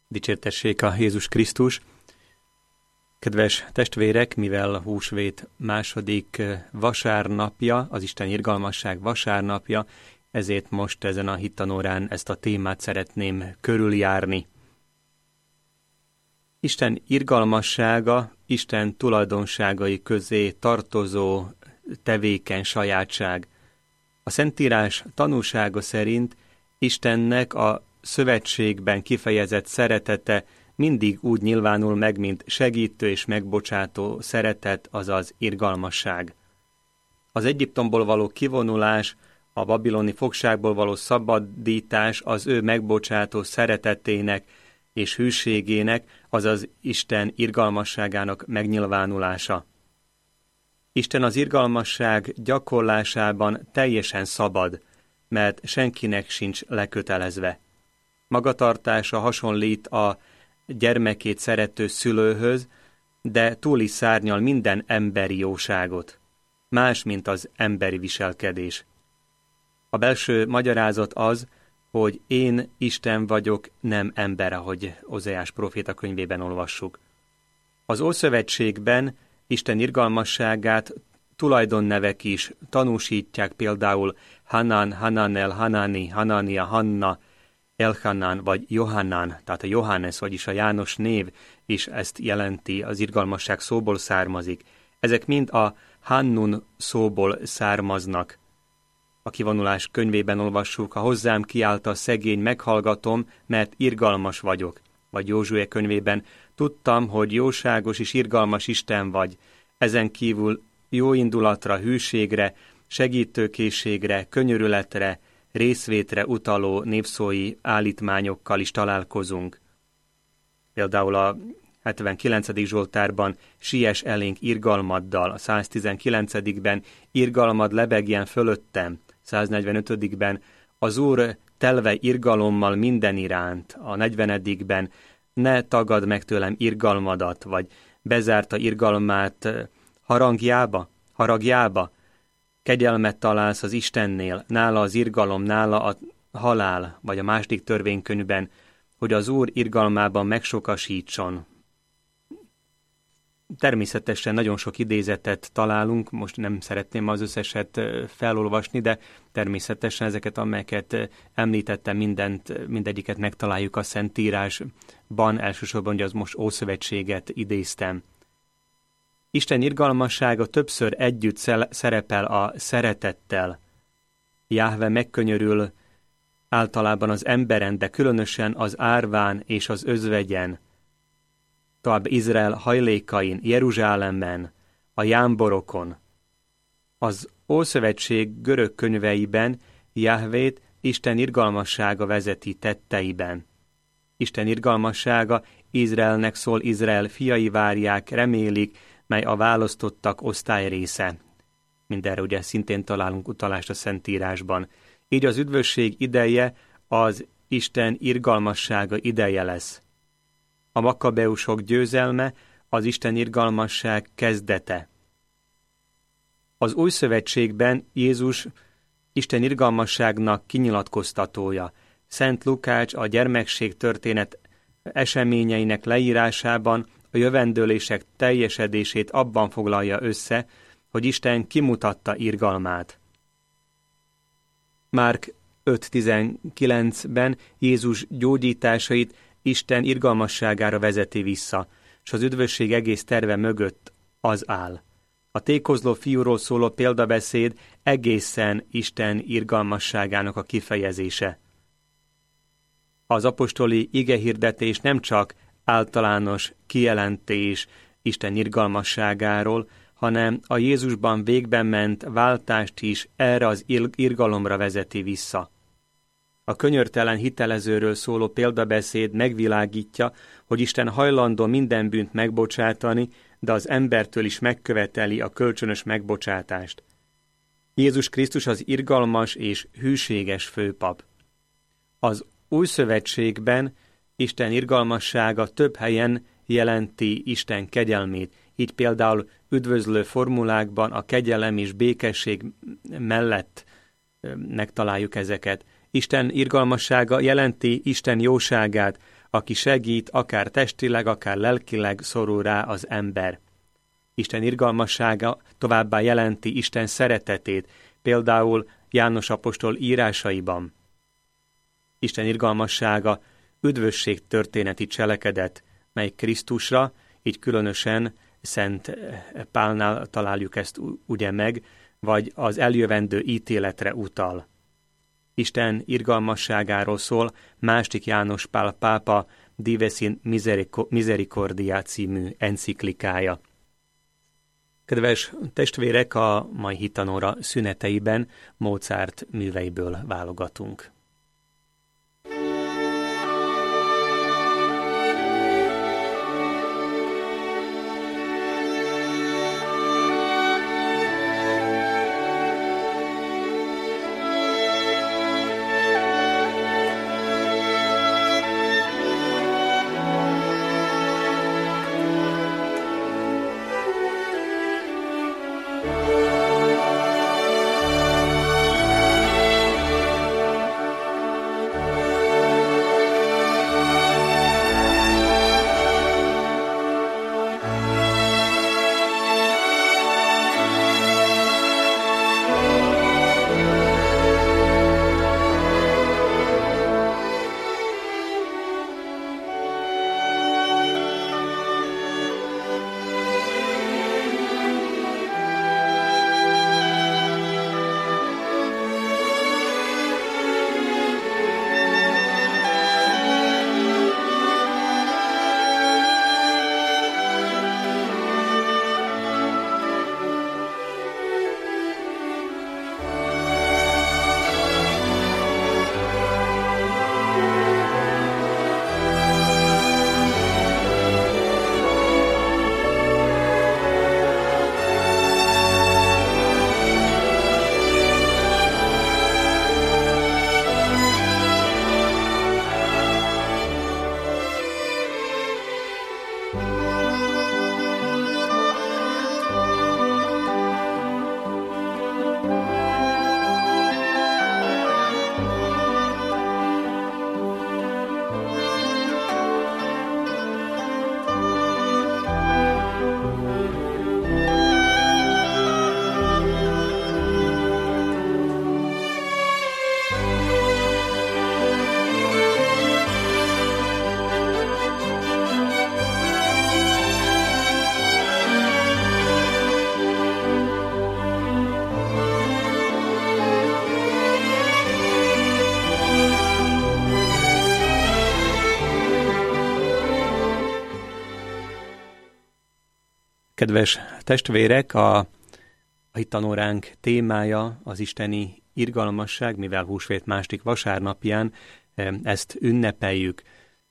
Dicsértessék a Jézus Krisztus! Kedves testvérek, mivel a húsvét második vasárnapja, az Isten irgalmasság vasárnapja, ezért most ezen a hittanórán ezt a témát szeretném körüljárni. Isten irgalmassága, Isten tulajdonságai közé tartozó tevékeny sajátság. A Szentírás tanúsága szerint Istennek a szövetségben kifejezett szeretete mindig úgy nyilvánul meg, mint segítő és megbocsátó szeretet, azaz irgalmasság. Az Egyiptomból való kivonulás, a babiloni fogságból való szabadítás az ő megbocsátó szeretetének és hűségének, azaz Isten irgalmasságának megnyilvánulása. Isten az irgalmasság gyakorlásában teljesen szabad, mert senkinek sincs lekötelezve. Magatartása hasonlít a gyermekét szerető szülőhöz, de túl is szárnyal minden emberi jóságot. Más, mint az emberi viselkedés. A belső magyarázat az, hogy én Isten vagyok, nem ember, ahogy Ozeás próféta könyvében olvassuk. Az Ószövetségben Isten irgalmasságát tulajdonnevek is tanúsítják, például Hanan, Hananel, Hanani, Hanania, Hanna, Elhanan vagy Johannan, tehát a Johannes, vagyis a János név is ezt jelenti, az irgalmasság szóból származik. Ezek mind a Hannun szóból származnak. A kivonulás könyvében olvassuk, ha hozzám kiállt a szegény, meghallgatom, mert irgalmas vagyok. Vagy Józsué könyvében, tudtam, hogy jóságos és irgalmas Isten vagy. Ezen kívül jó indulatra, hűségre, segítőkészségre, könyörületre, részvétre utaló népszói állítmányokkal is találkozunk. Például a 79. Zsoltárban siess elénk irgalmaddal, a 119-ben irgalmad lebegjen fölöttem, 145-ben az Úr telve irgalommal minden iránt, a 40-ben ne tagadd meg tőlem irgalmadat, vagy bezárta irgalmát haragjába, kegyelmet találsz az Istennél, nála az irgalom, nála a halál, vagy a második törvénykönyvben, hogy az Úr irgalmában megsokasítson. Természetesen nagyon sok idézetet találunk, most nem szeretném az összeset felolvasni, de természetesen ezeket, amelyeket említettem, mindegyiket megtaláljuk a Szentírásban, elsősorban, hogy az most Ószövetséget idéztem. Isten irgalmassága többször együtt szerepel a szeretettel. Jahve megkönyörül általában az emberen, de különösen az árván és az özvegyen, tovább Izrael hajlékain, Jeruzsálemben, a jámborokon. Az Ószövetség görög könyveiben Jahvét Isten irgalmassága vezeti tetteiben. Isten irgalmassága Izraelnek szól, Izrael fiai várják, remélik, mely a választottak osztályrésze. Mindenre ugye szintén találunk utalást a Szentírásban. Így az üdvösség ideje az Isten irgalmassága ideje lesz. A Makkabeusok győzelme az Isten irgalmasság kezdete. Az Új Szövetségben Jézus Isten irgalmasságnak kinyilatkoztatója. Szent Lukács a gyermekség történet eseményeinek leírásában a jövendőlések teljesedését abban foglalja össze, hogy Isten kimutatta irgalmát. Márk 5.19-ben Jézus gyógyításait Isten irgalmasságára vezeti vissza, és az üdvösség egész terve mögött az áll. A tékozló fiúról szóló példabeszéd egészen Isten irgalmasságának a kifejezése. Az apostoli igehirdetés nem csak általános kijelentés Isten irgalmasságáról, hanem a Jézusban végbe ment váltást is erre az irgalomra vezeti vissza. A könyörtelen hitelezőről szóló példabeszéd megvilágítja, hogy Isten hajlandó minden bűnt megbocsátani, de az embertől is megköveteli a kölcsönös megbocsátást. Jézus Krisztus az irgalmas és hűséges főpap. Az Új Szövetségben Isten irgalmassága több helyen jelenti Isten kegyelmét, így például üdvözlő formulákban a kegyelem és békesség mellett megtaláljuk ezeket. Isten irgalmassága jelenti Isten jóságát, aki segít, akár testileg, akár lelkileg szorul rá az ember. Isten irgalmassága továbbá jelenti Isten szeretetét, például János apostol írásaiban. Isten irgalmassága üdvösség történeti cselekedet, mely Krisztusra, így különösen Szent Pálnál találjuk ezt ugye meg, vagy az eljövendő ítéletre utal. Isten irgalmasságáról szól második János Pál pápa Dives in Misericordia című enciklikája. Kedves testvérek, a mai hitanóra szüneteiben Mozart műveiből válogatunk. Kedves testvérek, a hittanóránk témája az isteni irgalmasság, mivel húsvét második vasárnapján ezt ünnepeljük.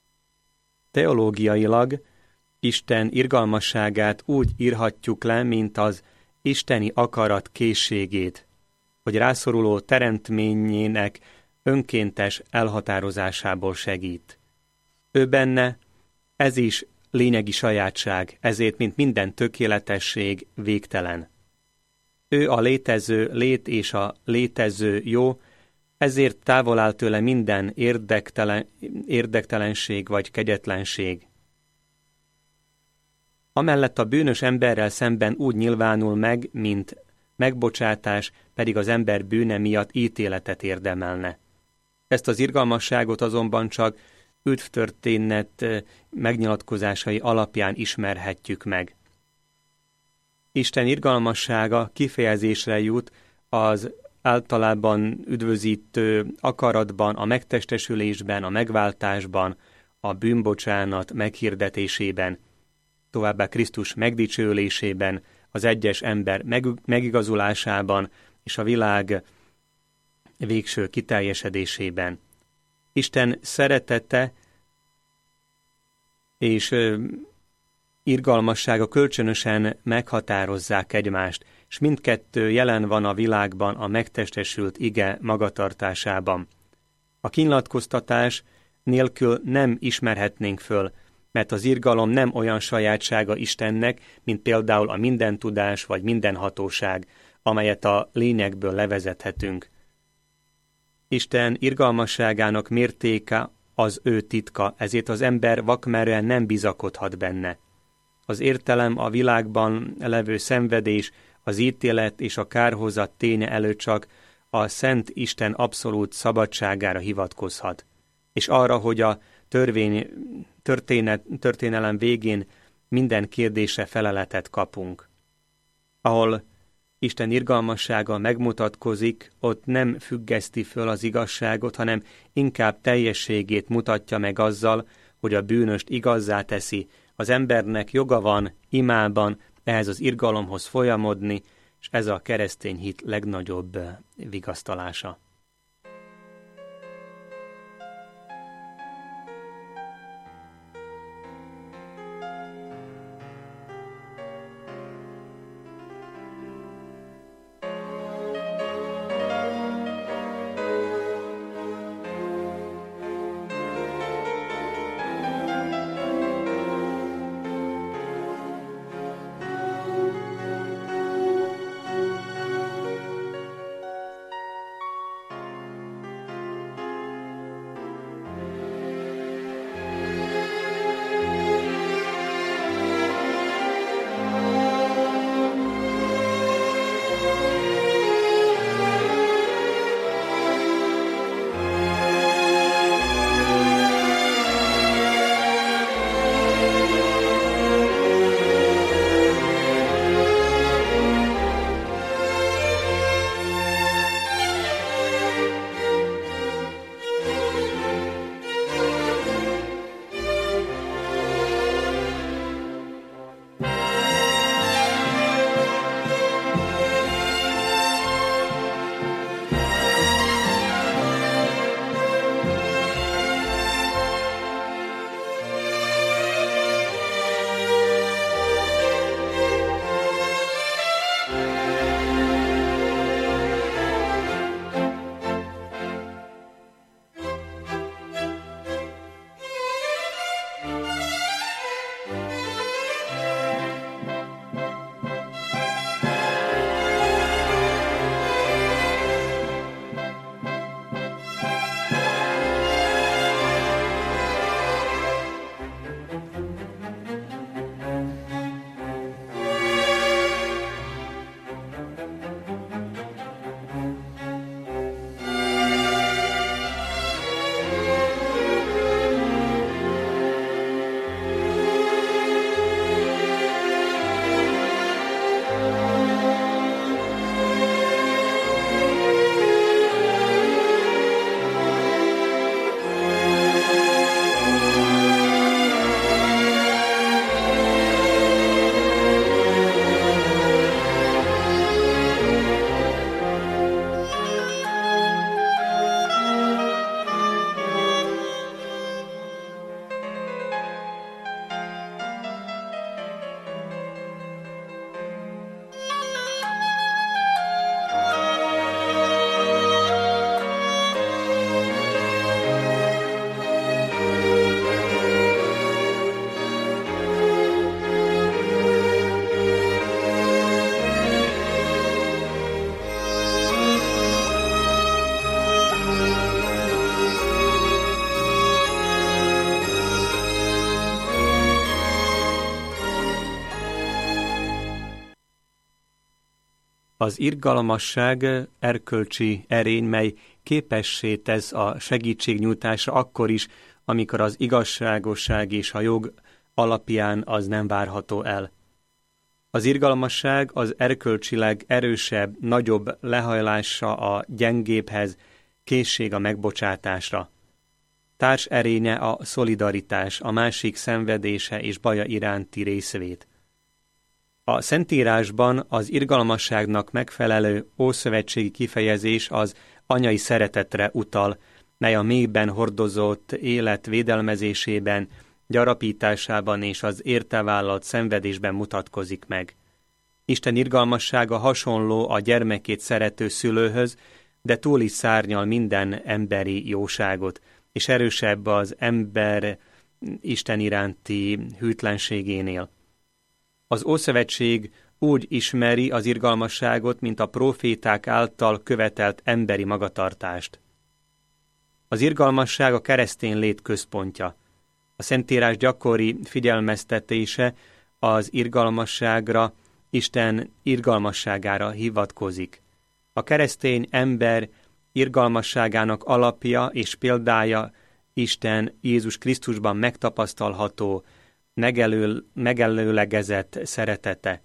Teológiailag Isten irgalmasságát úgy írhatjuk le, mint az isteni akarat készségét, hogy rászoruló teremtményének önkéntes elhatározásából segít. Ő benne ez is lényegi sajátság, ezért, mint minden tökéletesség, végtelen. Ő a létező lét és a létező jó, ezért távol áll tőle minden érdektelenség vagy kegyetlenség. Amellett a bűnös emberrel szemben úgy nyilvánul meg, mint megbocsátás, pedig az ember bűne miatt ítéletet érdemelne. Ezt az irgalmasságot azonban csak üdvtörténet megnyilatkozásai alapján ismerhetjük meg. Isten irgalmassága kifejezésre jut az általában üdvözítő akaratban, a megtestesülésben, a megváltásban, a bűnbocsánat meghirdetésében, továbbá Krisztus megdicsőlésében, az egyes ember megigazulásában és a világ végső kiteljesedésében. Isten szeretete és irgalmassága kölcsönösen meghatározzák egymást, és mindkettő jelen van a világban a megtestesült ige magatartásában. A kínlatkoztatás nélkül nem ismerhetnénk föl, mert az irgalom nem olyan sajátsága Istennek, mint például a mindentudás vagy mindenhatóság, amelyet a lényegből levezethetünk. Isten irgalmasságának mértéke az ő titka, ezért az ember vakmerően nem bizakodhat benne. Az értelem a világban levő szenvedés, az ítélet és a kárhozat ténye előtt csak a Szent Isten abszolút szabadságára hivatkozhat, és arra, hogy a történelem végén minden kérdésre feleletet kapunk. Ahol Isten irgalmassága megmutatkozik, ott nem függeszti föl az igazságot, hanem inkább teljességét mutatja meg azzal, hogy a bűnöst igazzá teszi. Az embernek joga van imában ehhez az irgalomhoz folyamodni, és ez a keresztény hit legnagyobb vigasztalása. Az irgalmasság erkölcsi erény, mely képessé tesz a segítségnyújtásra akkor is, amikor az igazságosság és a jog alapján az nem várható el. Az irgalmasság az erkölcsileg erősebb, nagyobb lehajlása a gyengébhez, készség a megbocsátásra. Társ erénye a szolidaritás, a másik szenvedése és baja iránti részvét. A Szentírásban az irgalmasságnak megfelelő ószövetségi kifejezés az anyai szeretetre utal, mely a mélyben hordozott élet védelmezésében, gyarapításában és az érte vállalt szenvedésben mutatkozik meg. Isten irgalmassága hasonló a gyermekét szerető szülőhöz, de túl is szárnyal minden emberi jóságot, és erősebb az ember Isten iránti hűtlenségénél. Az Ószövetség úgy ismeri az irgalmasságot, mint a próféták által követelt emberi magatartást. Az irgalmasság a keresztény lét központja. A Szentírás gyakori figyelmeztetése az irgalmasságra, Isten irgalmasságára hivatkozik. A keresztény ember irgalmasságának alapja és példája Isten Jézus Krisztusban megtapasztalható, megelőlegezett szeretete.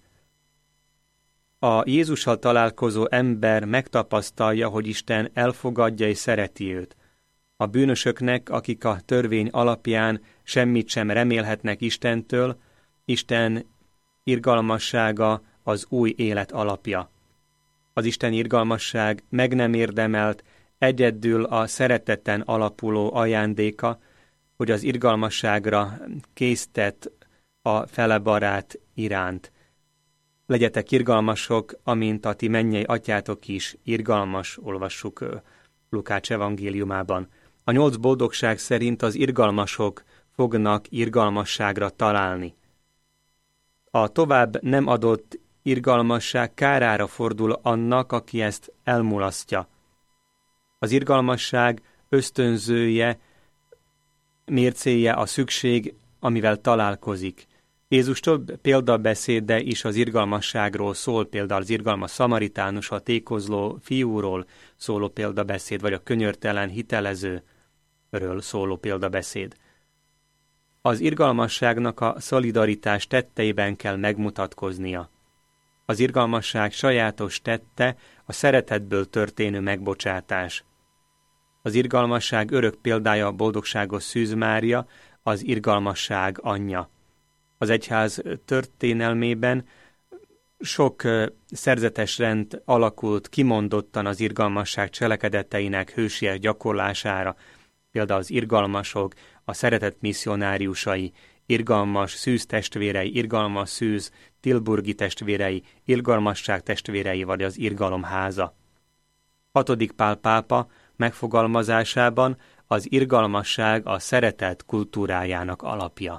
A Jézussal találkozó ember megtapasztalja, hogy Isten elfogadja és szereti őt. A bűnösöknek, akik a törvény alapján semmit sem remélhetnek Istentől, Isten irgalmassága az új élet alapja. Az Isten irgalmasság meg nem érdemelt, egyedül a szereteten alapuló ajándéka, hogy az irgalmasságra késztet a fele barát iránt. Legyetek irgalmasok, amint a ti mennyei atyátok is irgalmas, olvassuk Lukács evangéliumában. A 8 boldogság szerint az irgalmasok fognak irgalmasságra találni. A tovább nem adott irgalmasság kárára fordul annak, aki ezt elmulasztja. Az irgalmasság ösztönzője, mércéje a szükség, amivel találkozik. Jézus több példabeszéde is az irgalmasságról szól, például az irgalmas szamaritánus, a tékozló fiúról szóló példabeszéd, vagy a könyörtelen hitelezőről szóló példabeszéd. Az irgalmasságnak a szolidaritás tetteiben kell megmutatkoznia. Az irgalmasság sajátos tette a szeretetből történő megbocsátás. Az irgalmasság örök példája a boldogságos Szűz Mária, az irgalmasság anyja. Az egyház történelmében sok szerzetes rend alakult kimondottan az irgalmasság cselekedeteinek hősies gyakorlására, például az irgalmasok, a szeretet misszionáriusai, irgalmas Szűz testvérei, irgalmas Szűz tilburgi testvérei, irgalmasság testvérei vagy az irgalom háza. 6. Pál pápa megfogalmazásában az irgalmasság a szeretet kultúrájának alapja.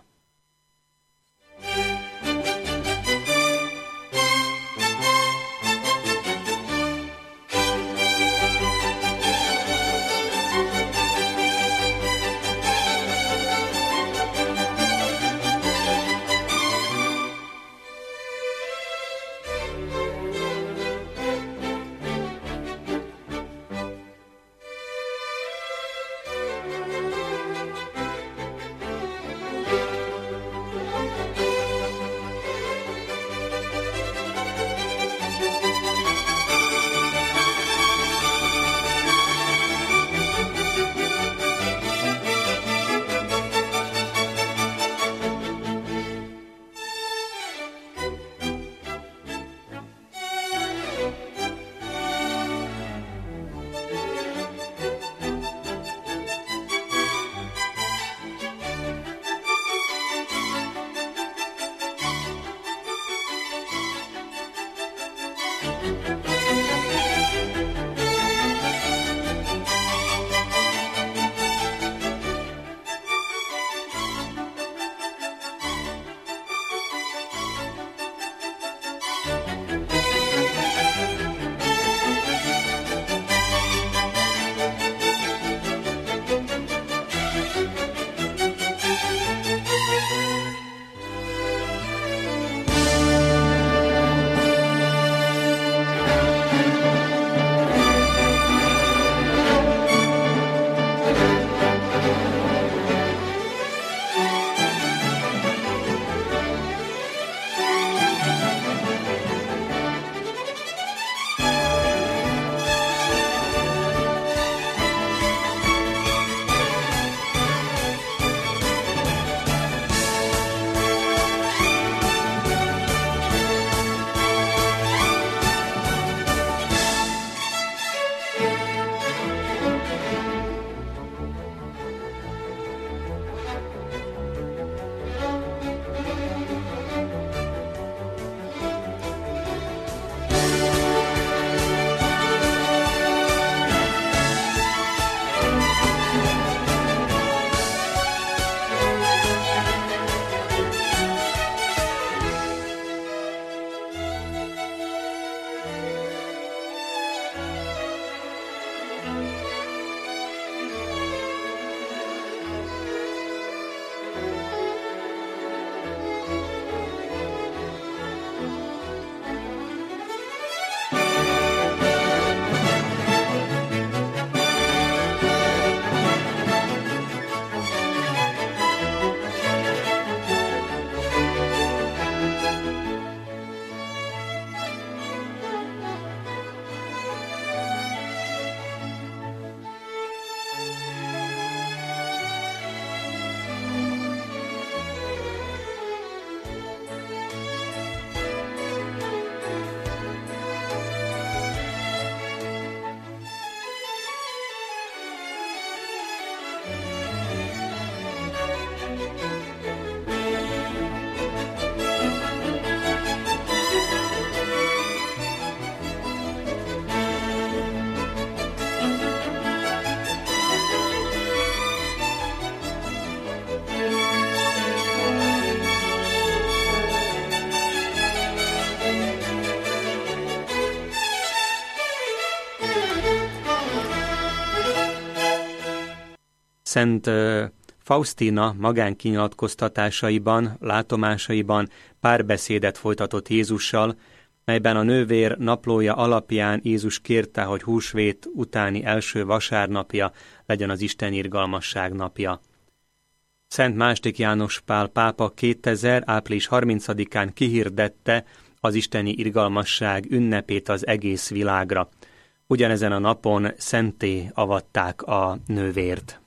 Szent Faustina magánkinyilatkoztatásaiban, látomásaiban párbeszédet folytatott Jézussal, melyben a nővér naplója alapján Jézus kérte, hogy húsvét utáni első vasárnapja legyen az Isten irgalmasság napja. Szent II. János Pál pápa 2000. április 30-án kihirdette az isteni irgalmasság ünnepét az egész világra. Ugyanezen a napon szentté avatták a nővért.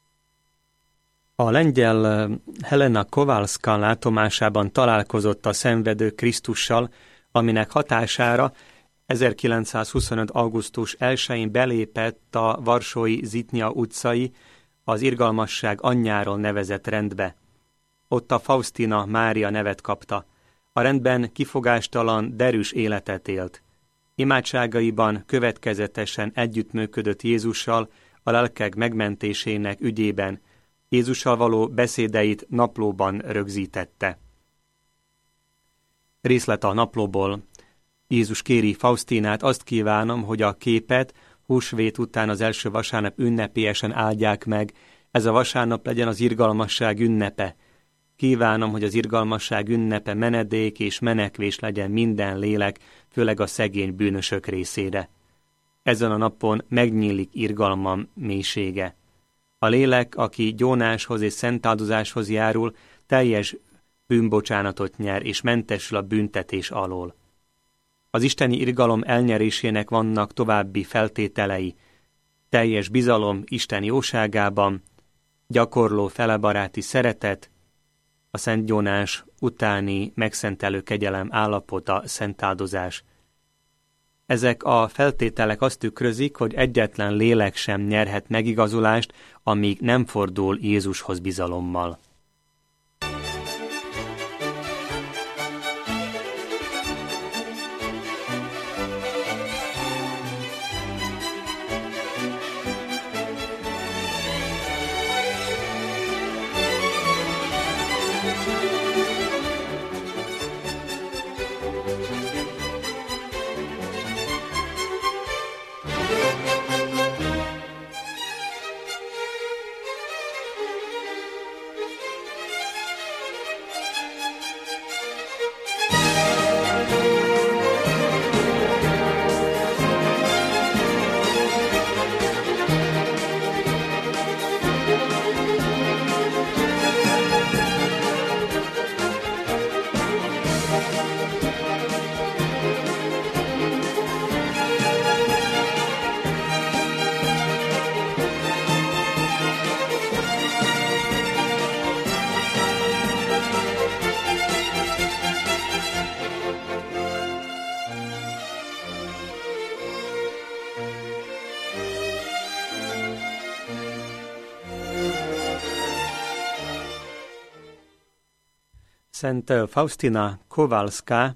A lengyel Helena Kowalska látomásában találkozott a szenvedő Krisztussal, aminek hatására 1925. augusztus 1-én belépett a varsói Zitnya utcai, az irgalmasság anyjáról nevezett rendbe. Ott a Faustina Mária nevet kapta. A rendben kifogástalan, derűs életet élt. Imádságaiban következetesen együttműködött Jézussal a lelkek megmentésének ügyében, Jézussal való beszédeit naplóban rögzítette. Részlet a naplóból. Jézus kéri Faustinát, azt kívánom, hogy a képet húsvét után az első vasárnap ünnepélyesen áldják meg, ez a vasárnap legyen az irgalmasság ünnepe. Kívánom, hogy az irgalmasság ünnepe menedék és menekvés legyen minden lélek, főleg a szegény bűnösök részére. Ezen a napon megnyílik irgalmam mélysége. A lélek, aki gyónáshoz és szentáldozáshoz járul, teljes bűnbocsánatot nyer és mentesül a büntetés alól. Az isteni irgalom elnyerésének vannak további feltételei, teljes bizalom Isten jóságában, gyakorló felebaráti szeretet, a szentgyónás utáni megszentelő kegyelem állapota, szentáldozás. Ezek a feltételek azt tükrözik, hogy egyetlen lélek sem nyerhet megigazulást, amíg nem fordul Jézushoz bizalommal. Szent Faustina Kowalska,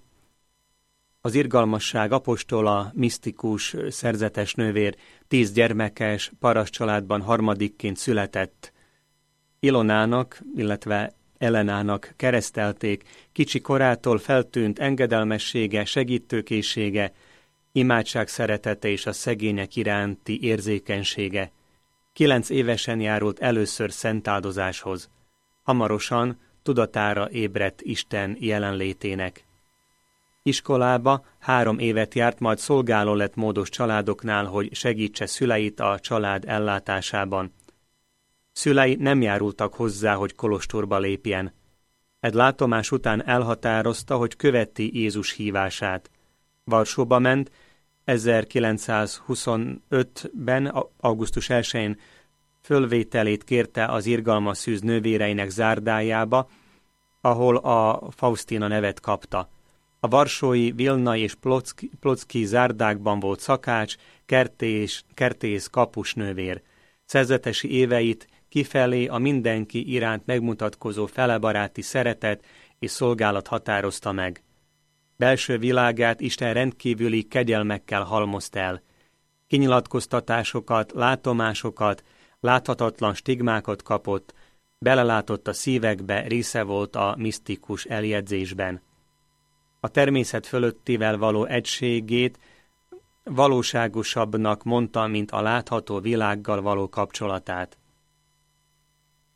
az irgalmasság apostola, misztikus, szerzetes nővér, 10 gyermekes, paraszt családban harmadikként született. Ilonának, illetve Elenának keresztelték, kicsi korától feltűnt engedelmessége, segítőkészsége, imádság szeretete és a szegények iránti érzékenysége. 9 évesen járult először szentáldozáshoz. Hamarosan tudatára ébredt Isten jelenlétének. Iskolába 3 évet járt, majd szolgáló lett módos családoknál, hogy segítse szüleit a család ellátásában. Szülei nem járultak hozzá, hogy kolostorba lépjen. Egy látomás után elhatározta, hogy követi Jézus hívását. Varsóba ment, 1925-ben, augusztus 1-én fölvételét kérte az irgalmas szűz nővéreinek zárdájába, ahol a Faustina nevet kapta. A varsói, vilnai és plocki zárdákban volt szakács, kertész, kapus nővér. Szerzetesi éveit kifelé a mindenki iránt megmutatkozó felebaráti szeretet és szolgálat határozta meg. Belső világát Isten rendkívüli kegyelmekkel halmozta el. Kinyilatkoztatásokat, látomásokat, láthatatlan stigmákat kapott, belelátott a szívekbe, része volt a misztikus eljegyzésben. A természet fölöttivel való egységét valóságosabbnak mondta, mint a látható világgal való kapcsolatát.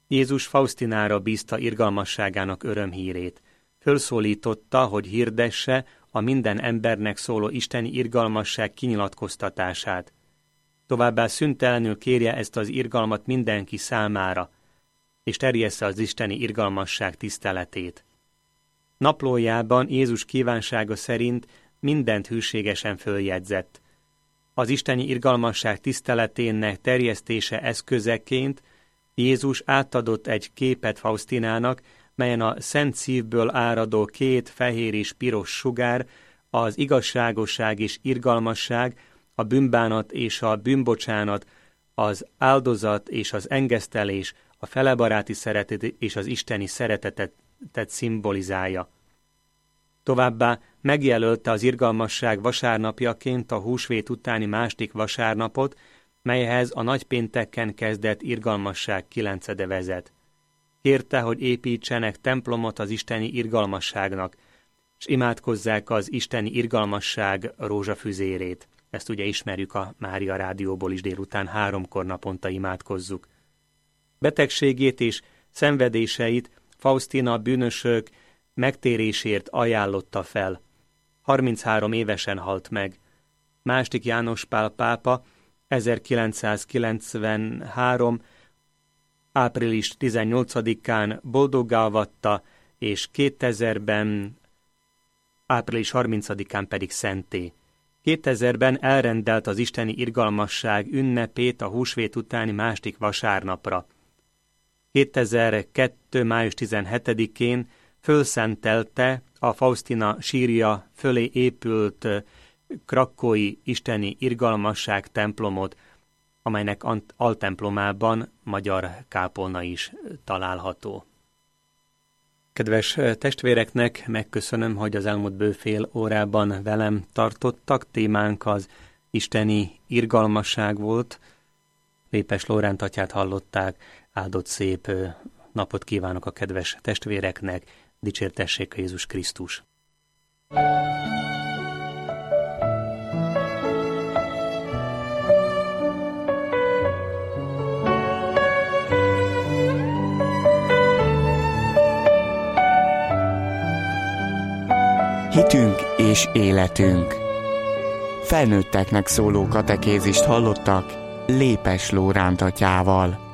Jézus Fausztinára bízta irgalmasságának örömhírét. Fölszólította, hogy hirdesse a minden embernek szóló isteni irgalmasság kinyilatkoztatását. Továbbá szüntelenül kérje ezt az irgalmat mindenki számára, és terjessze az isteni irgalmasság tiszteletét. Naplójában Jézus kívánsága szerint mindent hűségesen följegyzett. Az isteni irgalmasság tiszteletének terjesztése eszközeként Jézus átadott egy képet Fausztinának, melyen a szent szívből áradó 2 fehér és piros sugár, az igazságosság és irgalmasság, a bűnbánat és a bűnbocsánat, az áldozat és az engesztelés, a felebaráti szeretet és az isteni szeretetet szimbolizálja. Továbbá megjelölte az irgalmasság vasárnapjaként a húsvét utáni második vasárnapot, melyhez a nagypénteken kezdett irgalmasság 9. vezet. Kérte, hogy építsenek templomot az isteni irgalmasságnak, és imádkozzák az isteni irgalmasság rózsafüzérét. Ezt ugye ismerjük a Mária rádióból is, délután 3-kor naponta imádkozzuk. Betegségét és szenvedéseit Fausztina bűnösök megtérésért ajánlotta fel. 33 évesen halt meg. II. János Pál pápa 1993. április 18-án boldoggá avatta, és 2000-ben április 30-án pedig szentté. 2000-ben elrendelt az isteni irgalmasság ünnepét a húsvét utáni második vasárnapra. 2002. május 17-én fölszentelte a Fausztina sírja fölé épült krakkói isteni irgalmasság templomot, amelynek altemplomában magyar kápolna is található. Kedves testvéreknek megköszönöm, hogy az elmúlt bőfél órában velem tartottak. Témánk az isteni irgalmasság volt. Lépes Lóránt atyát hallották. Áldott szép napot kívánok a kedves testvéreknek. Dicsértessék a Jézus Krisztus! Hitünk és életünk. Felnőtteknek szóló katekézist hallottak Lépes Lóránt atyával.